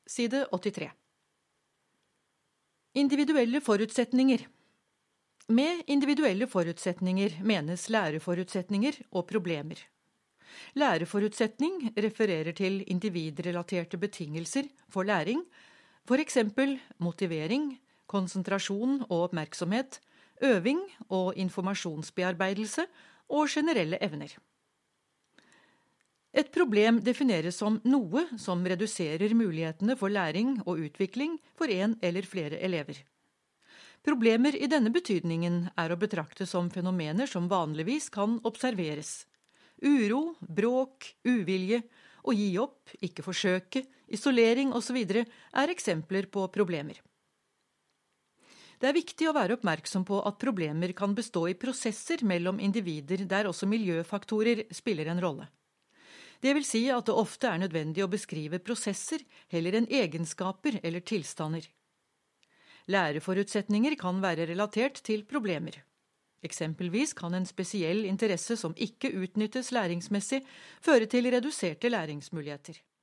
Side 83. Individuelle forutsetninger. Med individuelle forutsetninger menes læreforutsetninger og problemer. Læreforutsetning refererer til individrelaterte betingelser for læring, for eksempel motivering, konsentrasjon og oppmerksomhet, øving og informasjonsbearbeidelse og generelle evner. Et problem defineres som noe som reduserer mulighetene for læring og utvikling for en eller flere elever. Problemer i denne betydningen er å betrakte som fenomener som vanligvis kan observeres. Uro, bråk, uvilje, å gi opp, ikke forsøke, isolering osv. er eksempler på problemer. Det er viktig å være oppmerksom på at problemer kan bestå i prosesser mellom individer der også miljøfaktorer spiller en rolle. Det vil si at det ofte er nødvendig å beskrive prosesser heller enn egenskaper eller tilstander. Læreforutsetninger kan være relatert til problemer. Eksempelvis kan en spesiell interesse som ikke utnyttes læringsmessig føre til reduserte læringsmuligheter.